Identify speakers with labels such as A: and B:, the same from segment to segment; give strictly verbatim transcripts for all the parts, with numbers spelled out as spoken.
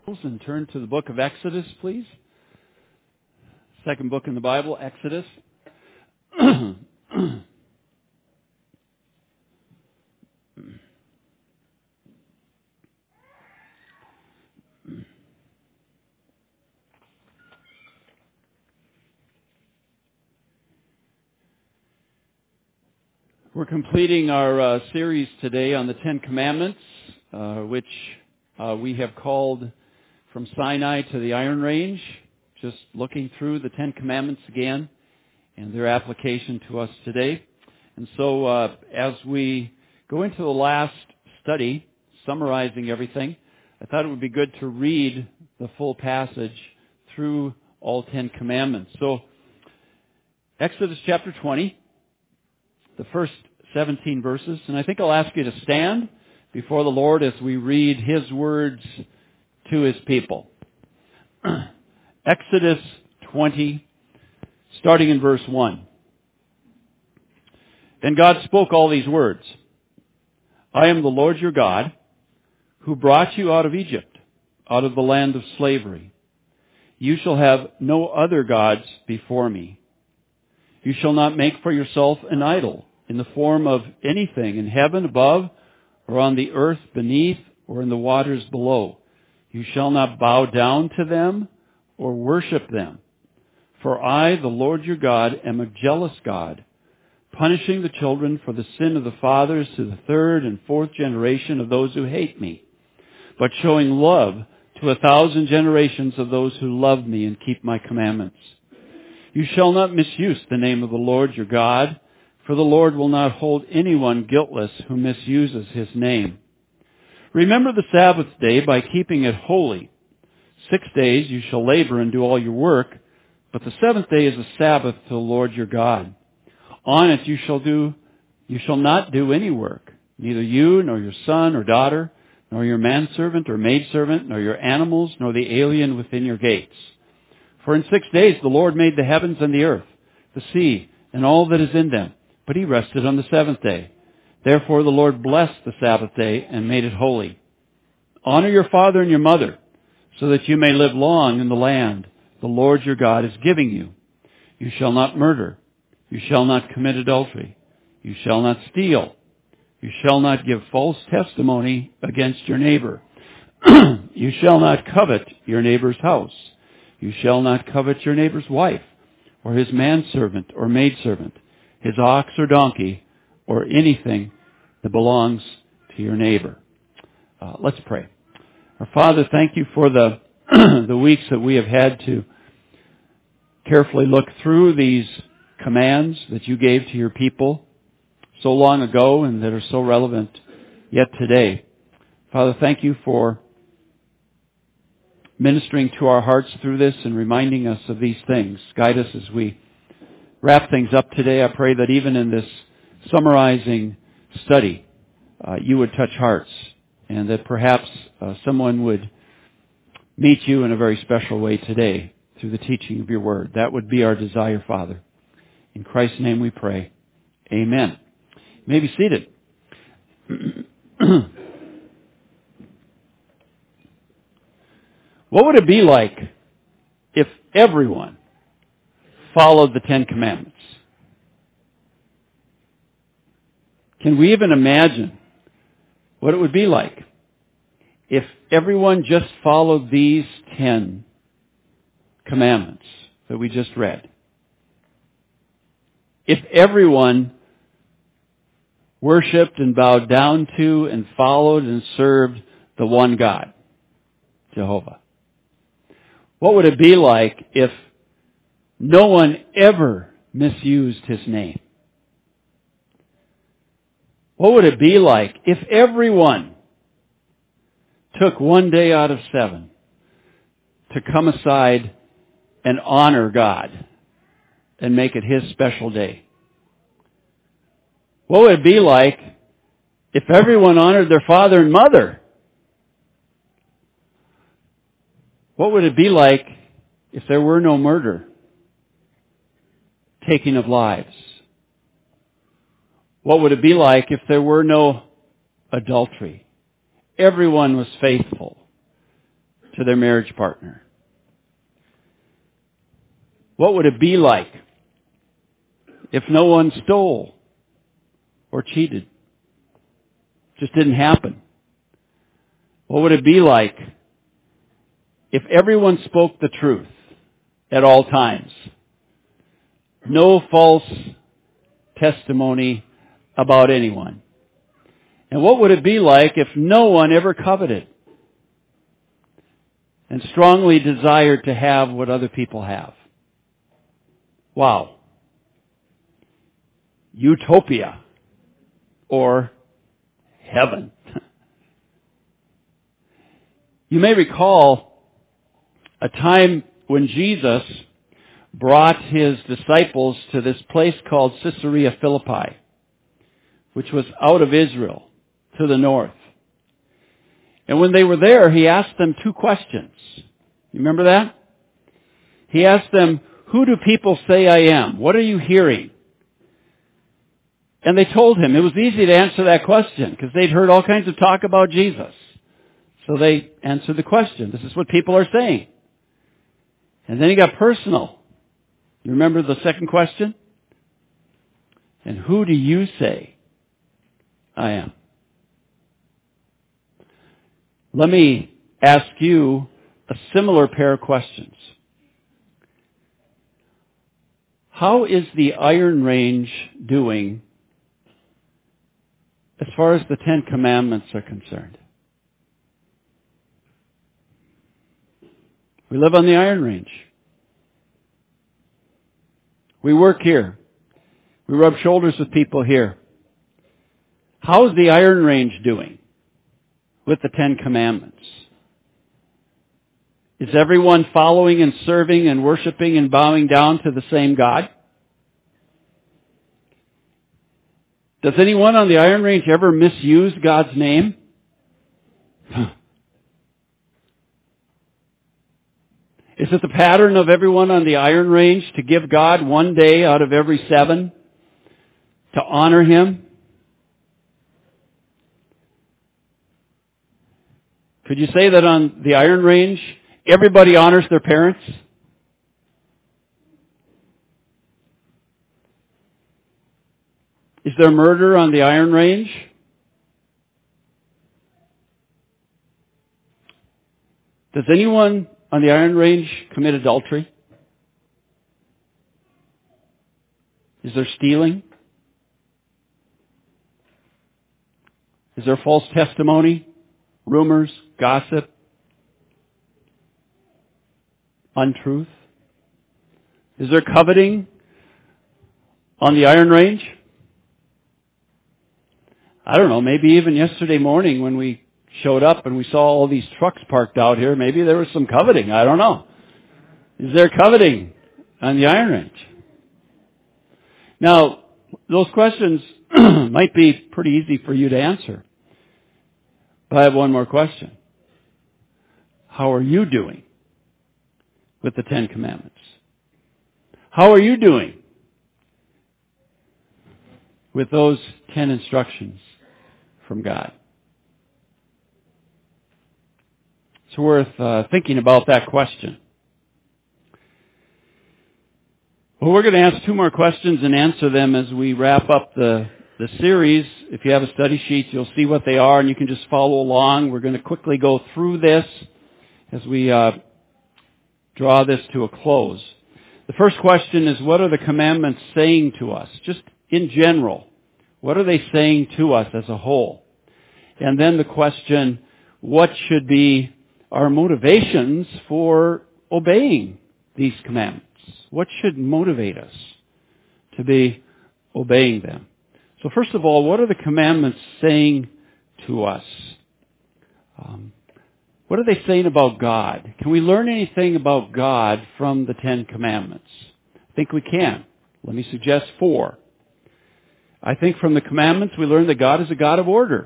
A: And turn to the book of Exodus, please. Second book in the Bible, Exodus. We're completing our uh, series today on the Ten Commandments, uh, which uh, we have called From Sinai to the Iron Range, just looking through the Ten Commandments again and their application to us today. And so uh, as we go into the last study, summarizing everything, I thought it would be good to read the full passage through all Ten Commandments. So, Exodus chapter twenty, the first seventeen verses, and I think I'll ask you to stand before the Lord as we read His words to His people. Exodus twenty, starting in verse one. Then God spoke all these words. I am the Lord your God, who brought you out of Egypt, out of the land of slavery. You shall have no other gods before me. You shall not make for yourself an idol in the form of anything in heaven above, or on the earth beneath, or in the waters below. You shall not bow down to them or worship them. For I, the Lord your God, am a jealous God, punishing the children for the sin of the fathers to the third and fourth generation of those who hate me, but showing love to a thousand generations of those who love me and keep my commandments. You shall not misuse the name of the Lord your God, for the Lord will not hold anyone guiltless who misuses His name. Remember the Sabbath day by keeping it holy. Six days you shall labor and do all your work, but the seventh day is a Sabbath to the Lord your God. On it you shall do, you shall not do any work, neither you nor your son or daughter, nor your manservant or maidservant, nor your animals, nor the alien within your gates. For in six days the Lord made the heavens and the earth, the sea, and all that is in them, but He rested on the seventh day. Therefore the Lord blessed the Sabbath day and made it holy. Honor your father and your mother, so that you may live long in the land the Lord your God is giving you. You shall not murder. You shall not commit adultery. You shall not steal. You shall not give false testimony against your neighbor. You shall not covet your neighbor's house. You shall not covet your neighbor's wife, or his manservant or maidservant, his ox or donkey, or anything that belongs to your neighbor. Uh, let's pray. Our Father, thank you for the the weeks that we have had to carefully look through these commands that you gave to your people so long ago and that are so relevant yet today. Father, thank you for ministering to our hearts through this and reminding us of these things. Guide us as we wrap things up today. I pray that even in this summarizing study, uh, you would touch hearts and that perhaps uh, someone would meet you in a very special way today through the teaching of your word. That would be our desire, Father. In Christ's name we pray. Amen. You may be seated. What would it be like if everyone followed the Ten Commandments? Can we even imagine what it would be like if everyone just followed these Ten Commandments that we just read? If everyone worshipped and bowed down to and followed and served the one God, Jehovah. What would it be like if no one ever misused His name? What would it be like if everyone took one day out of seven to come aside and honor God and make it His special day? What would it be like if everyone honored their father and mother? What would it be like if there were no murder, taking of lives? What would it be like if there were no adultery? Everyone was faithful to their marriage partner? What would it be like if no one stole or cheated? Just didn't happen. What would it be like if everyone spoke the truth at all times? No false testimony about anyone. And what would it be like if no one ever coveted and strongly desired to have what other people have? Wow. Utopia. Or heaven. You may recall a time when Jesus brought his disciples to this place called Caesarea Philippi, which was out of Israel, to the north. And when they were there, he asked them two questions. You remember that? He asked them, "Who do people say I am? What are you hearing?" And they told him. It was easy to answer that question because they'd heard all kinds of talk about Jesus. So they answered the question. This is what people are saying. And then he got personal. You remember the second question? And who do you say I am? Let me ask you a similar pair of questions. How is the Iron Range doing as far as the Ten Commandments are concerned? We live on the Iron Range. We work here. We rub shoulders with people here. How is the Iron Range doing with the Ten Commandments? Is everyone following and serving and worshiping and bowing down to the same God? Does anyone on the Iron Range ever misuse God's name? Is it the pattern of everyone on the Iron Range to give God one day out of every seven to honor Him? Could you say that on the Iron Range, everybody honors their parents? Is there murder on the Iron Range? Does anyone on the Iron Range commit adultery? Is there stealing? Is there false testimony, rumors, gossip, untruth? Is there coveting on the Iron Range? I don't know, maybe even yesterday morning when we showed up and we saw all these trucks parked out here, maybe there was some coveting. I don't know. Is there coveting on the Iron Range? Now, those questions might be pretty easy for you to answer. But I have one more question. How are you doing with the Ten Commandments? How are you doing with those ten instructions from God? It's worth uh, thinking about that question. Well, we're going to ask two more questions and answer them as we wrap up the, the series. If you have a study sheet, you'll see what they are, and you can just follow along. We're going to quickly go through this as we uh, draw this to a close. The first question is, what are the commandments saying to us? Just in general, what are they saying to us as a whole? And then the question, what should be our motivations for obeying these commandments? What should motivate us to be obeying them? So first of all, what are the commandments saying to us? Um, what are they saying about God? Can we learn anything about God from the Ten Commandments? I think we can. Let me suggest four. I think from the commandments we learn that God is a God of order.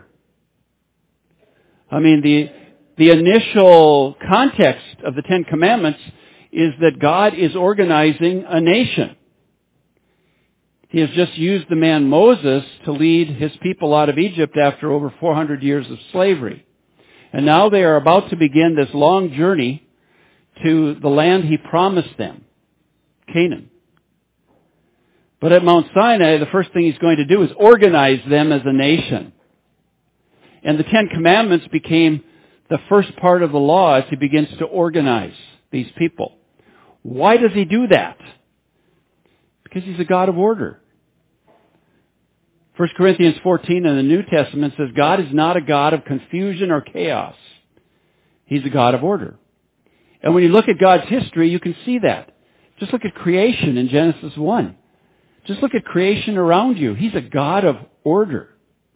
A: I mean, the the initial context of the Ten Commandments is that God is organizing a nation. He has just used the man Moses to lead his people out of Egypt after over four hundred years of slavery. And now they are about to begin this long journey to the land He promised them, Canaan. But at Mount Sinai, the first thing He's going to do is organize them as a nation. And the Ten Commandments became the first part of the law as He begins to organize these people. Why does He do that? Because He's a God of order. First Corinthians fourteen in the New Testament says God is not a God of confusion or chaos. He's a God of order. And when you look at God's history, you can see that. Just look at creation in Genesis one. Just look at creation around you. He's a God of order.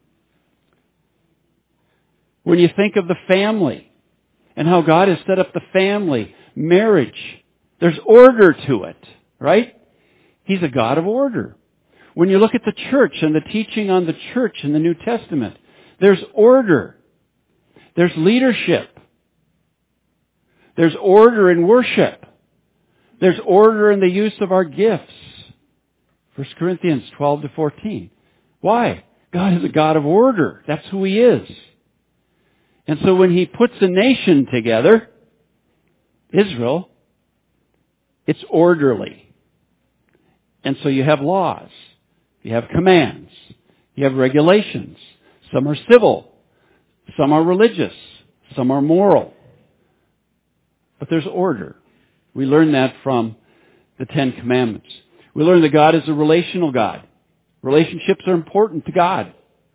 A: When you think of the family and how God has set up the family, marriage, there's order to it, right? He's a God of order. When you look at the church and the teaching on the church in the New Testament, there's order. There's leadership. There's order in worship. There's order in the use of our gifts. First Corinthians twelve to fourteen. Why? God is a God of order. That's who He is. And so when He puts a nation together, Israel, it's orderly. And so you have laws. You have commands. You have regulations. Some are civil. Some are religious. Some are moral. But there's order. We learn that from the Ten Commandments. We learn that God is a relational God. Relationships are important to God.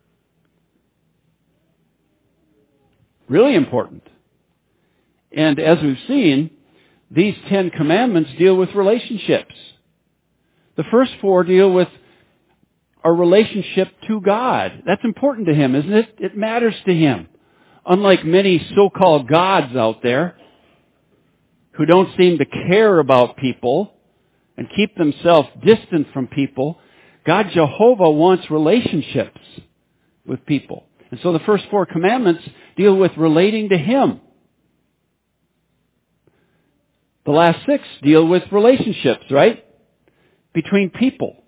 A: Really important. And as we've seen, these Ten Commandments deal with relationships. The first four deal with our relationship to God. That's important to Him, isn't it? It matters to Him. Unlike many so-called gods out there who don't seem to care about people and keep themselves distant from people, God Jehovah wants relationships with people. And so the first four commandments deal with relating to Him. The last six deal with relationships, right? Between people.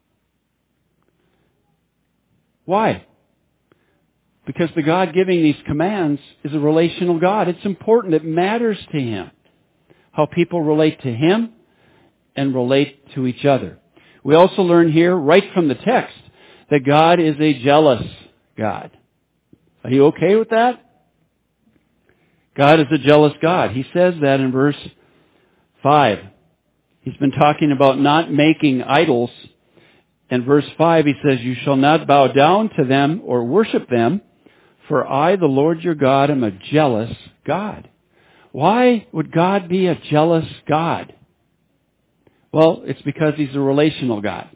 A: Why? Because the God giving these commands is a relational God. It's important. It matters to Him how people relate to Him and relate to each other. We also learn here, right from the text, that God is a jealous God. Are you okay with that? God is a jealous God. He says that in verse five. He's been talking about not making idols. In verse five, he says, "You shall not bow down to them or worship them, for I, the Lord your God, am a jealous God." Why would God be a jealous God? Well, it's because He's a relational God.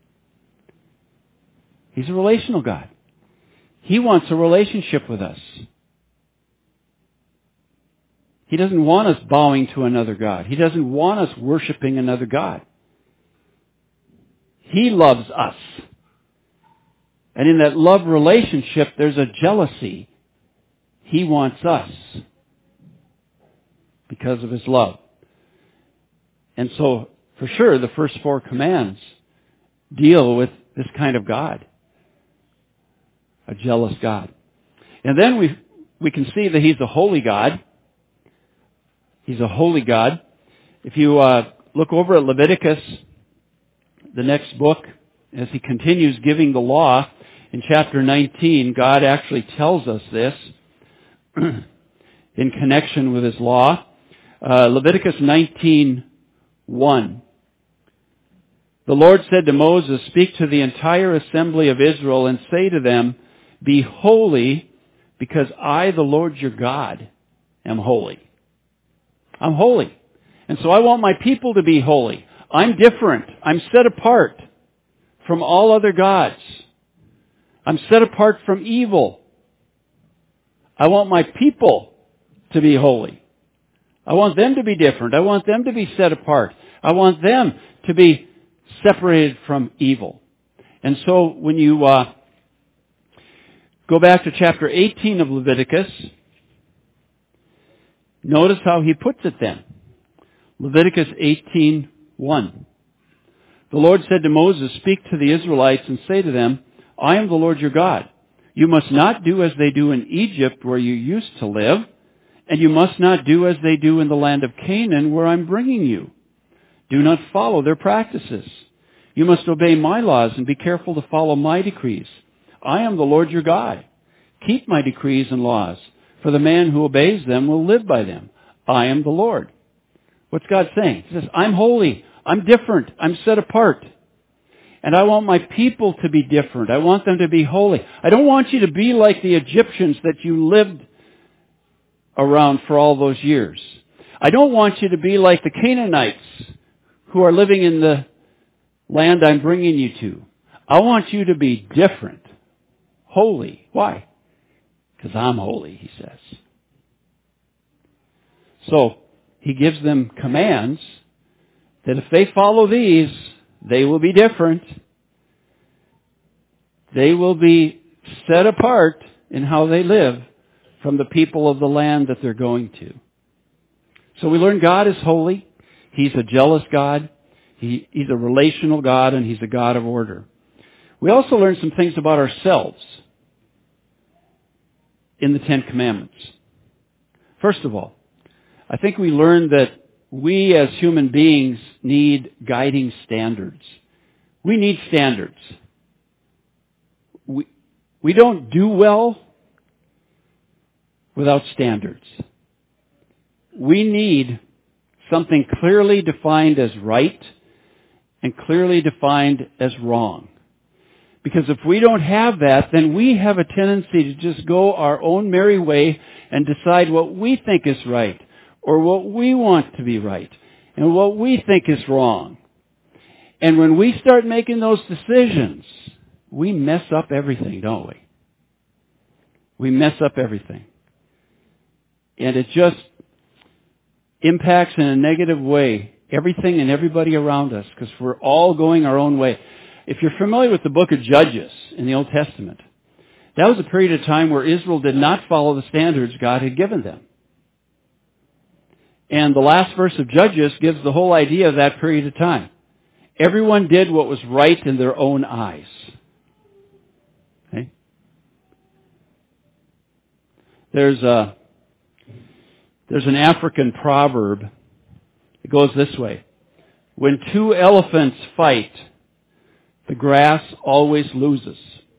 A: He's a relational God. He wants a relationship with us. He doesn't want us bowing to another God. He doesn't want us worshiping another God. He loves us. And in that love relationship, there's a jealousy. He wants us because of His love. And so, for sure, the first four commands deal with this kind of God. A jealous God. And then we we can see that He's a holy God. He's a holy God. If you uh, look over at Leviticus, the next book, as He continues giving the law, in chapter nineteen, God actually tells us this in connection with His law. Uh, Leviticus nineteen one. The Lord said to Moses, "Speak to the entire assembly of Israel and say to them, be holy, because I, the Lord your God, am holy." I'm holy. And so I want my people to be holy. I'm different. I'm set apart from all other gods. I'm set apart from evil. I want my people to be holy. I want them to be different. I want them to be set apart. I want them to be separated from evil. And so when you uh, go back to chapter eighteen of Leviticus, notice how he puts it then. Leviticus eighteen one. The Lord said to Moses, "Speak to the Israelites and say to them, I am the Lord your God, You must not do as they do in Egypt, where you used to live, and you must not do as they do in the land of Canaan, where I'm bringing you. Do not follow their practices. You must obey my laws and be careful to follow my decrees. I am the Lord your God. Keep my decrees and laws, for the man who obeys them will live by them. I am the Lord. What's God saying? He says, I'm holy. I'm different. I'm set apart. And I want my people to be different. I want them to be holy. I don't want you to be like the Egyptians that you lived around for all those years. I don't want you to be like the Canaanites who are living in the land I'm bringing you to. I want you to be different. Holy. Why? Because I'm holy, he says. So, he gives them commands that if they follow these, they will be different. They will be set apart in how they live from the people of the land that they're going to. So we learn God is holy. He's a jealous God. He, he's a relational God, and He's a God of order. We also learn some things about ourselves in the Ten Commandments. First of all, I think we learn that we as human beings need guiding standards. We need standards. We, we don't do well without standards. We need something clearly defined as right and clearly defined as wrong. Because if we don't have that, then we have a tendency to just go our own merry way and decide what we think is right, or what we want to be right, and what we think is wrong. And when we start making those decisions, we mess up everything, don't we? We mess up everything. And it just impacts in a negative way everything and everybody around us, because we're all going our own way. If you're familiar with the book of Judges in the Old Testament, that was a period of time where Israel did not follow the standards God had given them. And the last verse of Judges gives the whole idea of that period of time. Everyone did what was right in their own eyes. Okay? There's a, there's an African proverb. It goes this way. When two elephants fight, the grass always loses.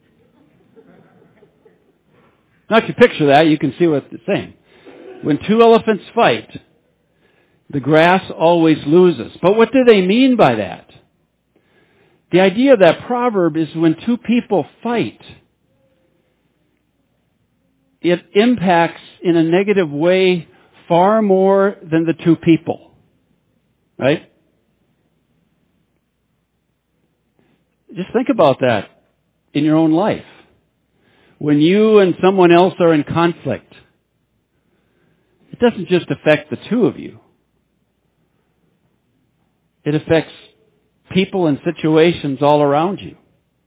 A: Now if you picture that, you can see what it's saying. When two elephants fight, the grass always loses. But what do they mean by that? The idea of that proverb is when two people fight, it impacts in a negative way far more than the two people. Right? Just think about that in your own life. When you and someone else are in conflict, it doesn't just affect the two of you. It affects people and situations all around you.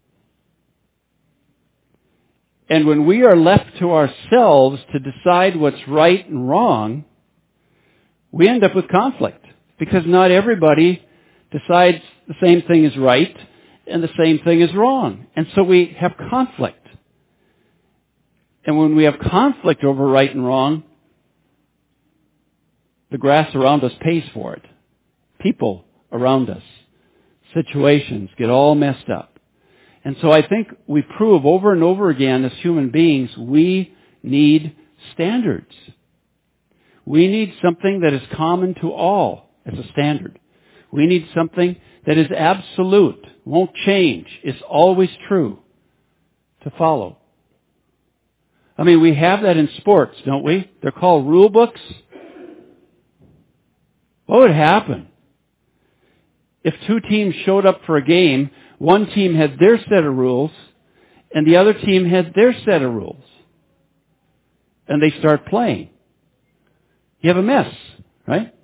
A: And when we are left to ourselves to decide what's right and wrong, we end up with conflict, because not everybody decides the same thing is right and the same thing is wrong. And so we have conflict. And when we have conflict over right and wrong, the grass around us pays for it. People around us, situations get all messed up. And so I think we prove over and over again as human beings, we need standards. We need something that is common to all as a standard. We need something that is absolute, won't change, is always true to follow. I mean, we have that in sports, don't we? They're called rule books. What would happen if two teams showed up for a game, one team had their set of rules, and the other team had their set of rules, and they start playing? You have a mess, right?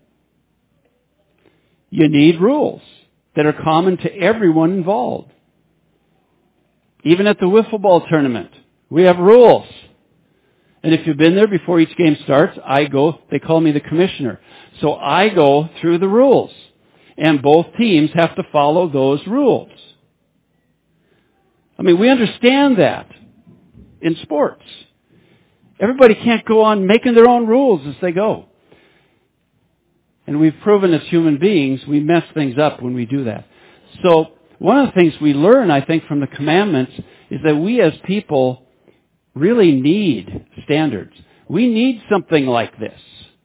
A: You need rules that are common to everyone involved. Even at the wiffle ball tournament, we have rules. And if you've been there before each game starts, I go, they call me the commissioner. So I go through the rules. And both teams have to follow those rules. I mean, we understand that. in sports. Everybody can't go on making their own rules as they go. And we've proven as human beings, we mess things up when we do that. So one of the things we learn, I think, from the commandments is that we as people really need standards. We need something like this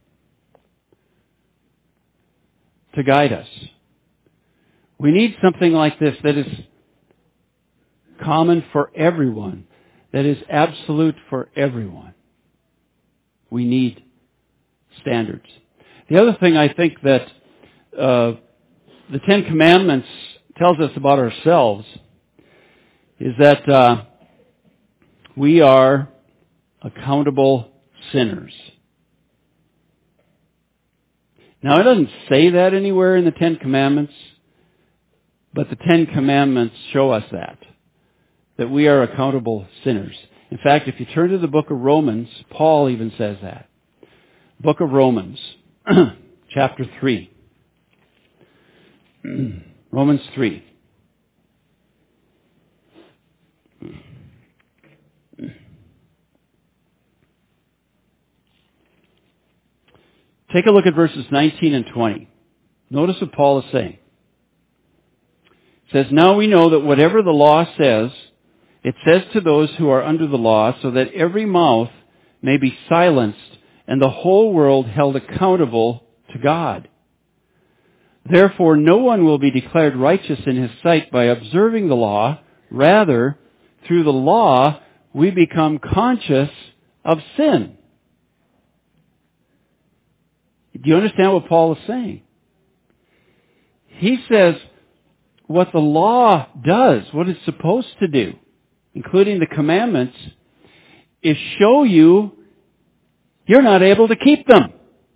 A: to guide us. We need something like this that is common for everyone, that is absolute for everyone. We need standards. The other thing I think that uh, the Ten Commandments tells us about ourselves is that uh, we are accountable sinners. Now, it doesn't say that anywhere in the Ten Commandments, but the Ten Commandments show us that, that we are accountable sinners. In fact, if you turn to the book of Romans, Paul even says that. Book of Romans, chapter three. Romans three. Take a look at verses nineteen and twenty. Notice what Paul is saying. It says, "Now we know that whatever the law says, it says to those who are under the law, so that every mouth may be silenced and the whole world held accountable to God. Therefore, no one will be declared righteous in his sight by observing the law. Rather, through the law, we become conscious of sin." Do you understand what Paul is saying? He says what the law does, what it's supposed to do, including the commandments, is show you you're not able to keep them.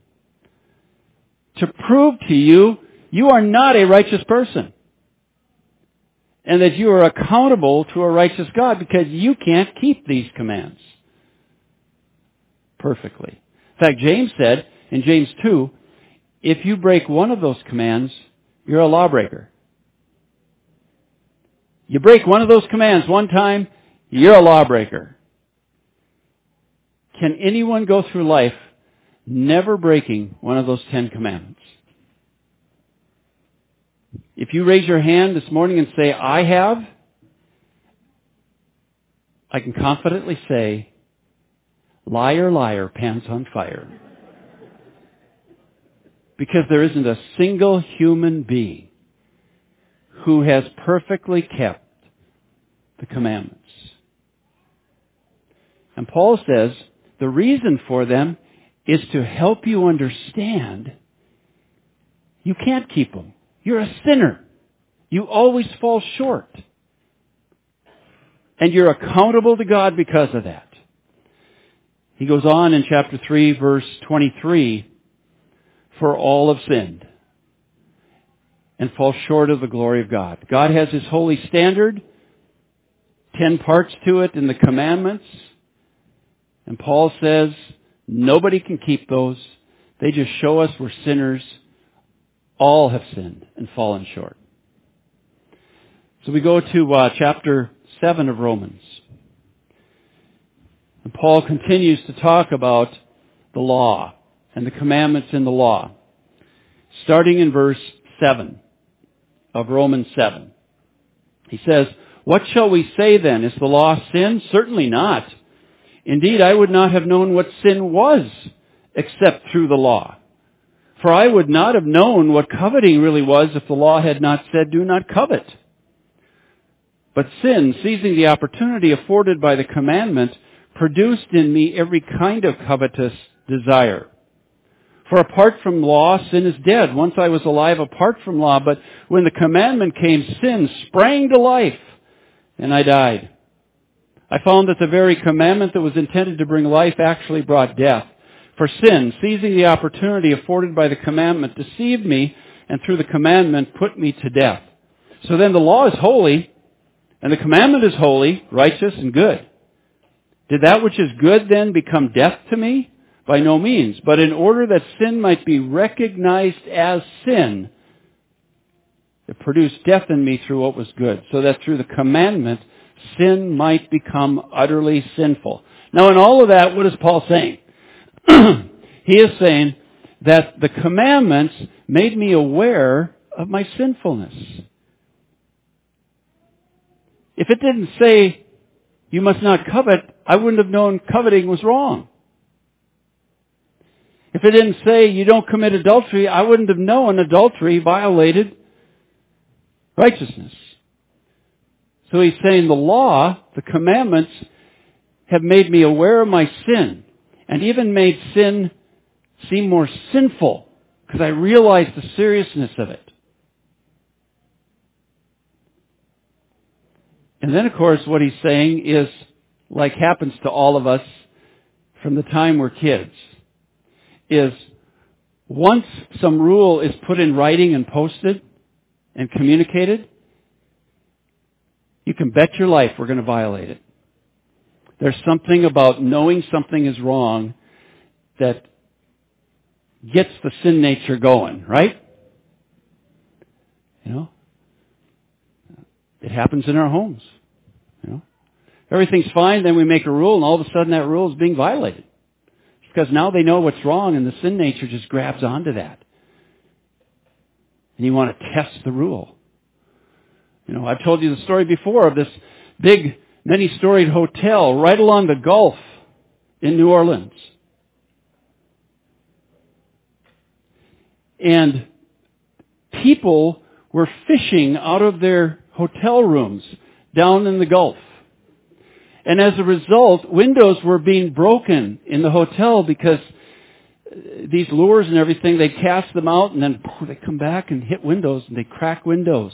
A: To prove to you you are not a righteous person. And that you are accountable to a righteous God because you can't keep these commands perfectly. In fact, James said in James two, if you break one of those commands, you're a lawbreaker. You break one of those commands one time, you're a lawbreaker. Can anyone go through life never breaking one of those Ten Commandments? If you raise your hand this morning and say, I have, I can confidently say, liar, liar, pants on fire. Because there isn't a single human being who has perfectly kept the commandments. And Paul says the reason for them is to help you understand you can't keep them. You're a sinner. You always fall short. And you're accountable to God because of that. He goes on in chapter three, verse twenty-three, for all have sinned and fall short of the glory of God. God has His holy standard, ten parts to it in the commandments. And Paul says nobody can keep those. They just show us we're sinners. All have sinned and fallen short. So we go to uh, chapter seven of Romans. And Paul continues to talk about the law and the commandments in the law. Starting in verse seven of Romans seven. He says, what shall we say then? Is the law sin? Certainly not. Indeed, I would not have known what sin was except through the law. For I would not have known what coveting really was if the law had not said, do not covet. But sin, seizing the opportunity afforded by the commandment, produced in me every kind of covetous desire. For apart from law, sin is dead. Once I was alive apart from law, but when the commandment came, sin sprang to life, and I died. I found that the very commandment that was intended to bring life actually brought death. For sin, seizing the opportunity afforded by the commandment, deceived me, and through the commandment put me to death. So then the law is holy, and the commandment is holy, righteous, and good. Did that which is good then become death to me? By no means. But in order that sin might be recognized as sin, it produced death in me through what was good, so that through the commandment sin might become utterly sinful. Now in all of that, what is Paul saying? He is saying that the commandments made me aware of my sinfulness. If it didn't say, you must not covet, I wouldn't have known coveting was wrong. If it didn't say, you don't commit adultery, I wouldn't have known adultery violated righteousness. So he's saying the law, the commandments, have made me aware of my sin, and even made sin seem more sinful, because I realized the seriousness of it. And then, of course, what he's saying is, like happens to all of us from the time we're kids, is once some rule is put in writing and posted and communicated, you can bet your life we're going to violate it. There's something about knowing something is wrong that gets the sin nature going, right? You know? It happens in our homes. You know? Everything's fine, then we make a rule, and all of a sudden that rule is being violated. Because now they know what's wrong, and the sin nature just grabs onto that. And you want to test the rule. You know, I've told you the story before of this big, many-storied hotel right along the Gulf in New Orleans. And people were fishing out of their hotel rooms down in the Gulf. And as a result, windows were being broken in the hotel because these lures and everything, they cast them out and then they come back and hit windows and they crack windows.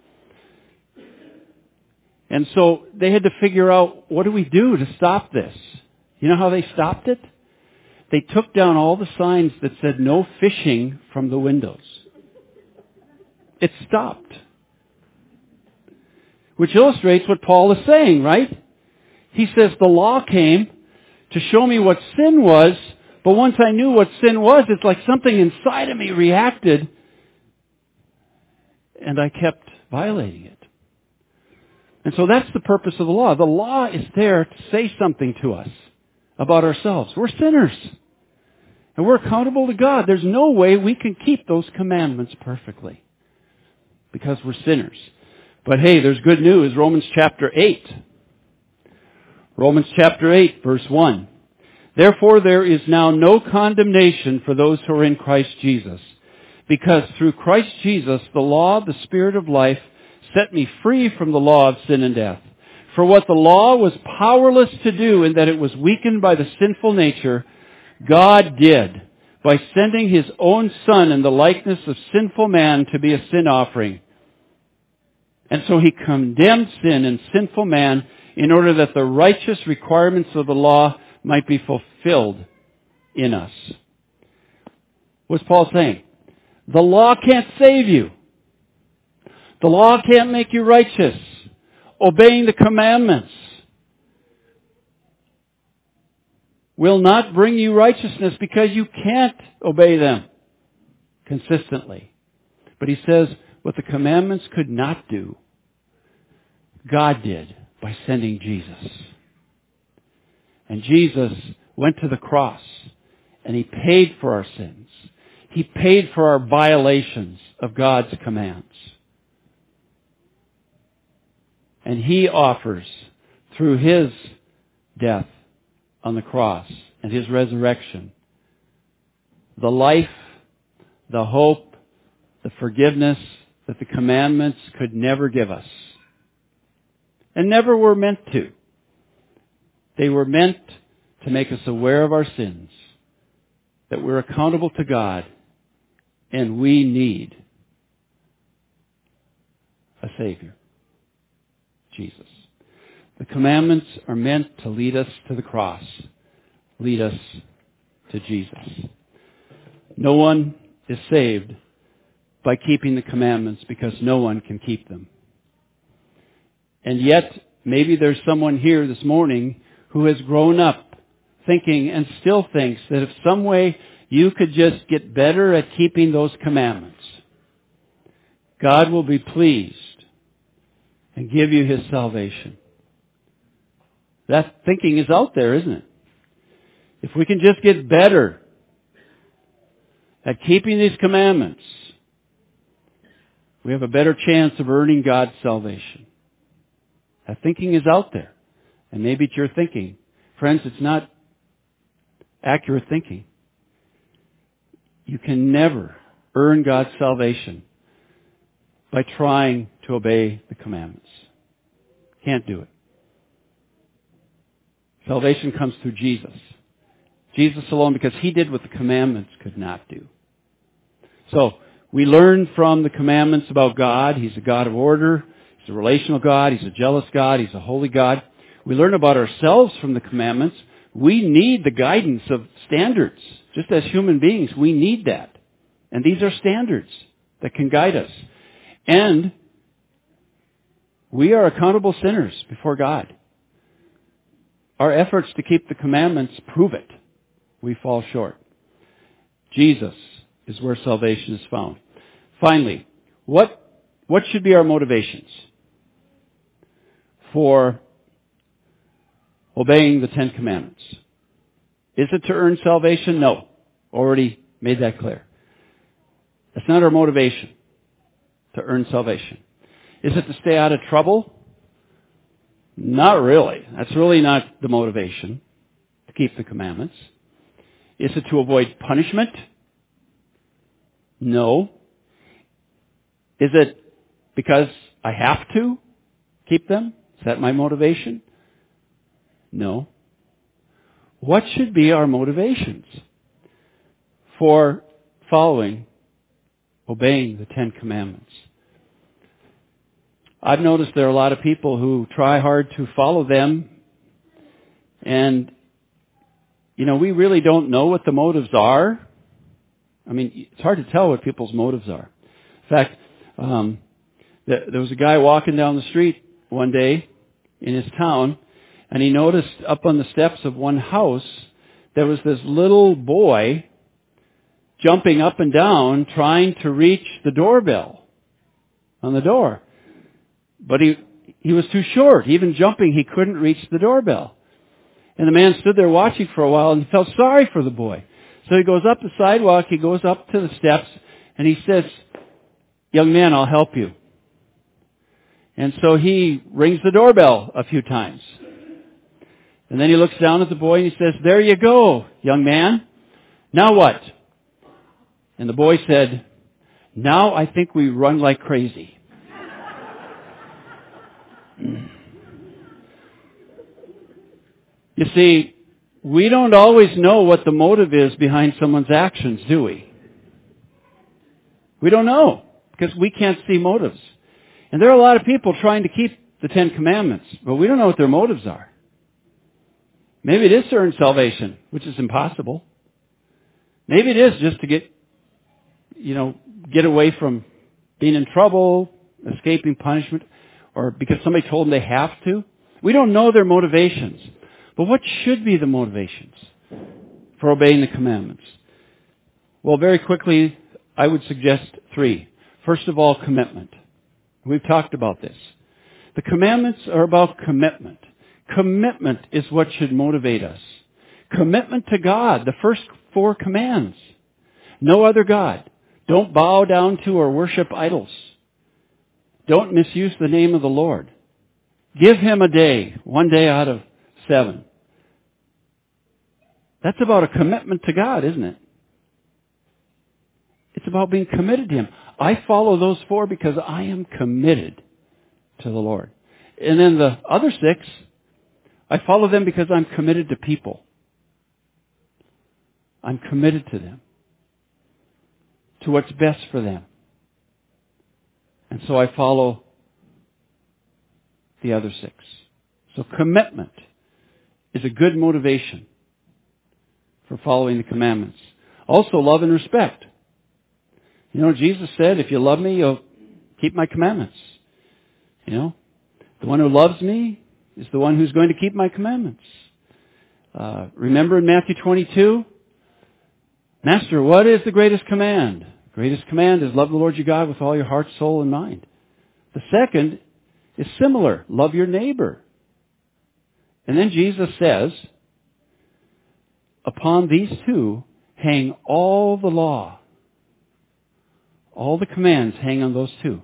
A: And so they had to figure out, what do we do to stop this? You know how they stopped it? They took down all the signs that said no fishing from the windows. It stopped. Which illustrates what Paul is saying, right? He says the law came to show me what sin was, but once I knew what sin was, it's like something inside of me reacted, and I kept violating it. And so that's the purpose of the law. The law is there to say something to us about ourselves. We're sinners. And we're accountable to God. There's no way we can keep those commandments perfectly because we're sinners. But hey, there's good news. Romans chapter eight. Romans chapter eight, verse one. Therefore there is now no condemnation for those who are in Christ Jesus, because through Christ Jesus the law of the Spirit of life set me free from the law of sin and death. For what the law was powerless to do in that it was weakened by the sinful nature, God did by sending His own Son in the likeness of sinful man to be a sin offering. And so He condemned sin and sinful man in order that the righteous requirements of the law might be fulfilled in us. What's Paul saying? The law can't save you. The law can't make you righteous. Obeying the commandments will not bring you righteousness because you can't obey them consistently. But he says what the commandments could not do, God did by sending Jesus. And Jesus went to the cross and He paid for our sins. He paid for our violations of God's commands. And He offers, through His death on the cross and His resurrection, the life, the hope, the forgiveness that the commandments could never give us. And never were meant to. They were meant to make us aware of our sins, that we're accountable to God, and we need a Savior, Jesus. The commandments are meant to lead us to the cross, lead us to Jesus. No one is saved by keeping the commandments because no one can keep them. And yet, maybe there's someone here this morning who has grown up thinking and still thinks that if some way you could just get better at keeping those commandments, God will be pleased and give you His salvation. That thinking is out there, isn't it? If we can just get better at keeping these commandments, we have a better chance of earning God's salvation. That thinking is out there. And maybe it's your thinking. Friends, it's not accurate thinking. You can never earn God's salvation by trying to obey the commandments. Can't do it. Salvation comes through Jesus. Jesus alone, because He did what the commandments could not do. So, we learn from the commandments about God. He's a God of order. He's a relational God. He's a jealous God. He's a holy God. We learn about ourselves from the commandments. We need the guidance of standards. Just as human beings, we need that. And these are standards that can guide us. And we are accountable sinners before God. Our efforts to keep the commandments prove it. We fall short. Jesus is where salvation is found. Finally, what, what should be our motivations for obeying the Ten Commandments? Is it to earn salvation? No. Already made that clear. That's not our motivation to earn salvation. Is it to stay out of trouble? Not really. That's really not the motivation to keep the commandments. Is it to avoid punishment? No. Is it because I have to keep them? Is that my motivation? No. What should be our motivations for following, obeying the Ten Commandments? I've noticed there are a lot of people who try hard to follow them, and, you know, we really don't know what the motives are. I mean, it's hard to tell what people's motives are. In fact, um, there was a guy walking down the street one day in his town, and he noticed up on the steps of one house, there was this little boy jumping up and down trying to reach the doorbell on the door. But he he was too short. Even jumping, he couldn't reach the doorbell. And the man stood there watching for a while and felt sorry for the boy. So he goes up the sidewalk, he goes up to the steps, and he says, "Young man, I'll help you." And so he rings the doorbell a few times. And then he looks down at the boy and he says, "There you go, young man. Now what?" And the boy said, "Now I think we run like crazy." You see, we don't always know what the motive is behind someone's actions, do we? We don't know, because we can't see motives. And there are a lot of people trying to keep the Ten Commandments, but we don't know what their motives are. Maybe it is to earn salvation, which is impossible. Maybe it is just to get, you know, get away from being in trouble, escaping punishment, or because somebody told them they have to. We don't know their motivations. But what should be the motivations for obeying the commandments? Well, very quickly, I would suggest three. First of all, commitment. We've talked about this. The commandments are about commitment. Commitment is what should motivate us. Commitment to God, the first four commands. No other God. Don't bow down to or worship idols. Don't misuse the name of the Lord. Give Him a day, one day out of seven. That's about a commitment to God, isn't it? It's about being committed to Him. I follow those four because I am committed to the Lord. And then the other six, I follow them because I'm committed to people. I'm committed to them, to what's best for them. And so I follow the other six. So commitment is a good motivation for following the commandments. Also, love and respect. You know, Jesus said, if you love me, you'll keep my commandments. You know, the one who loves me is the one who's going to keep my commandments. Uh, remember in Matthew twenty-two? Master, what is the greatest command? The greatest command is love the Lord your God with all your heart, soul, and mind. The second is similar. Love your neighbor And then Jesus says, upon these two hang all the law. All the commands hang on those two.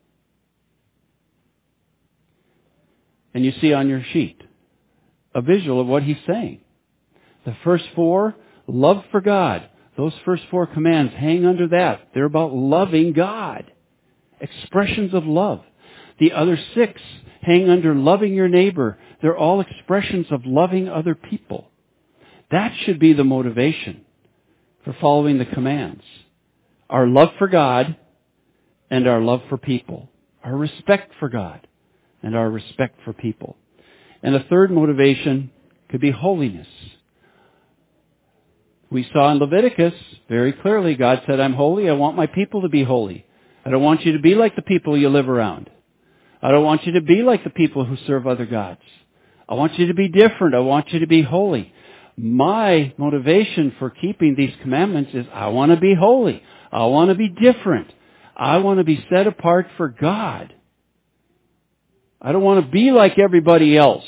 A: And you see on your sheet a visual of what he's saying. The first four, love for God. Those first four commands hang under that. They're about loving God. Expressions of love. The other six hang under loving your neighbor. They're all expressions of loving other people. That should be the motivation for following the commands. Our love for God and our love for people. Our respect for God and our respect for people. And a third motivation could be holiness. We saw in Leviticus very clearly, God said, I'm holy. I want my people to be holy. I don't want you to be like the people you live around. I don't want you to be like the people who serve other gods. I want you to be different. I want you to be holy. My motivation for keeping these commandments is I want to be holy. I want to be different. I want to be set apart for God. I don't want to be like everybody else.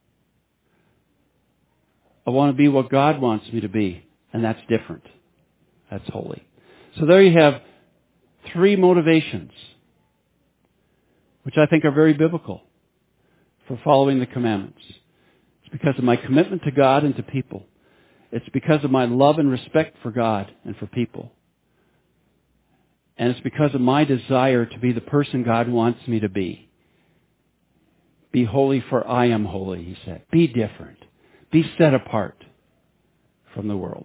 A: I want to be what God wants me to be, and that's different. That's holy. So there you have three motivations, which I think are very biblical for following the commandments. It's because of my commitment to God and to people. It's because of my love and respect for God and for people. And it's because of my desire to be the person God wants me to be. Be holy for I am holy, he said. Be different. Be set apart from the world.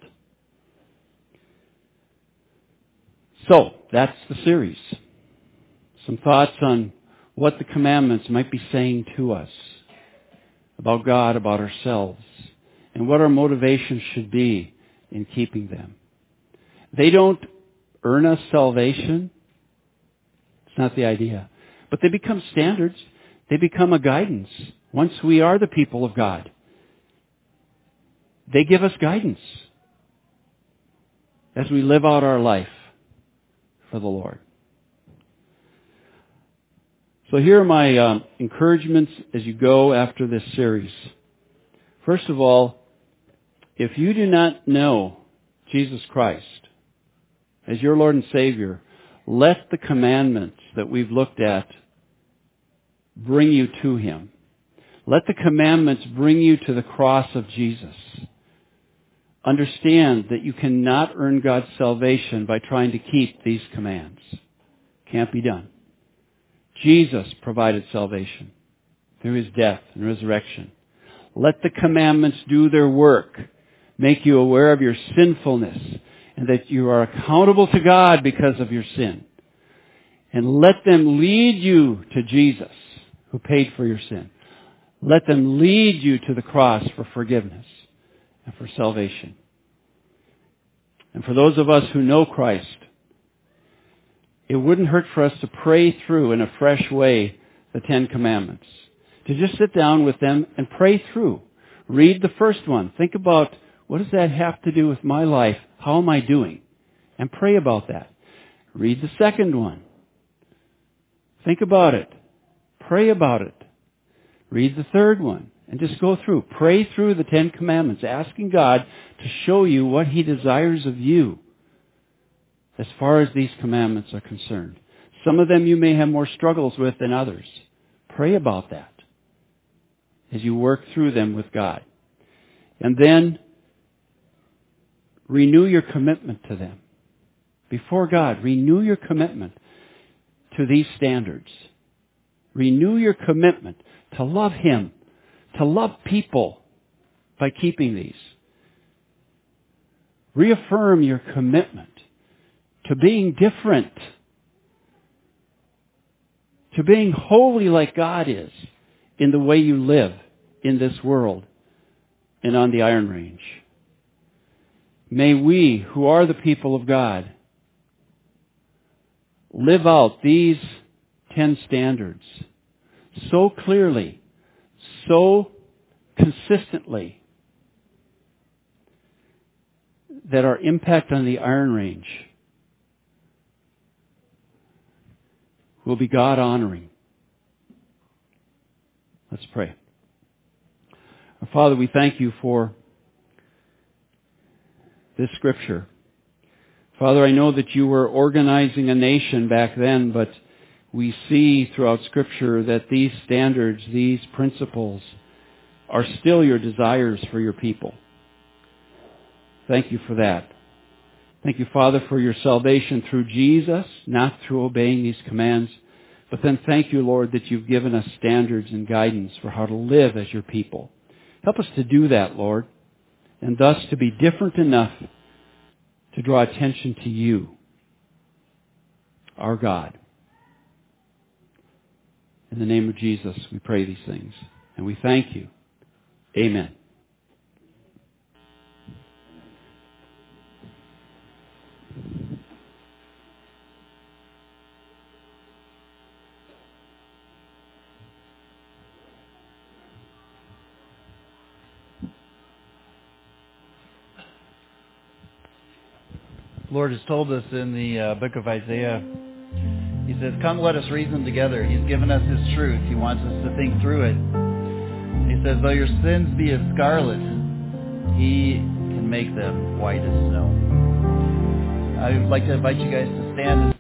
A: So, that's the series. Some thoughts on what the commandments might be saying to us about God, about ourselves, and what our motivation should be in keeping them. They don't earn us salvation. It's not the idea. But they become standards. They become a guidance. Once we are the people of God, they give us guidance as we live out our life for the Lord. So here are my um, encouragements as you go after this series. First of all, if you do not know Jesus Christ as your Lord and Savior, let the commandments that we've looked at bring you to Him. Let the commandments bring you to the cross of Jesus. Understand that you cannot earn God's salvation by trying to keep these commands. Can't be done. Jesus provided salvation through His death and resurrection. Let the commandments do their work. Make you aware of your sinfulness and that you are accountable to God because of your sin. And let them lead you to Jesus, who paid for your sin. Let them lead you to the cross for forgiveness and for salvation. And for those of us who know Christ, it wouldn't hurt for us to pray through in a fresh way the Ten Commandments. To just sit down with them and pray through. Read the first one. Think about, what does that have to do with my life? How am I doing? And pray about that. Read the second one. Think about it. Pray about it. Read the third one. And just go through. Pray through the Ten Commandments, asking God to show you what He desires of you as far as these commandments are concerned. Some of them you may have more struggles with than others. Pray about that as you work through them with God. And then renew your commitment to them. Before God, renew your commitment to these standards. Renew your commitment to love Him, to love people by keeping these. Reaffirm your commitment to being different, to being holy like God is in the way you live in this world and on the Iron Range. May we, who are the people of God, live out these ten standards so clearly, so consistently, that our impact on the Iron Range will be God-honoring. Let's pray. Father, we thank you for this scripture. Father, I know that you were organizing a nation back then, but we see throughout Scripture that these standards, these principles, are still your desires for your people. Thank you for that. Thank you, Father, for your salvation through Jesus, not through obeying these commands. But then thank you, Lord, that you've given us standards and guidance for how to live as your people. Help us to do that, Lord, and thus to be different enough to draw attention to you, our God. In the name of Jesus, we pray these things, and we thank you. Amen.
B: The Lord has told us in the uh, book of Isaiah, He says, "Come, let us reason together." He's given us His truth. He wants us to think through it. He says, "Though your sins be as scarlet, He can make them white as snow." I would like to invite you guys to stand.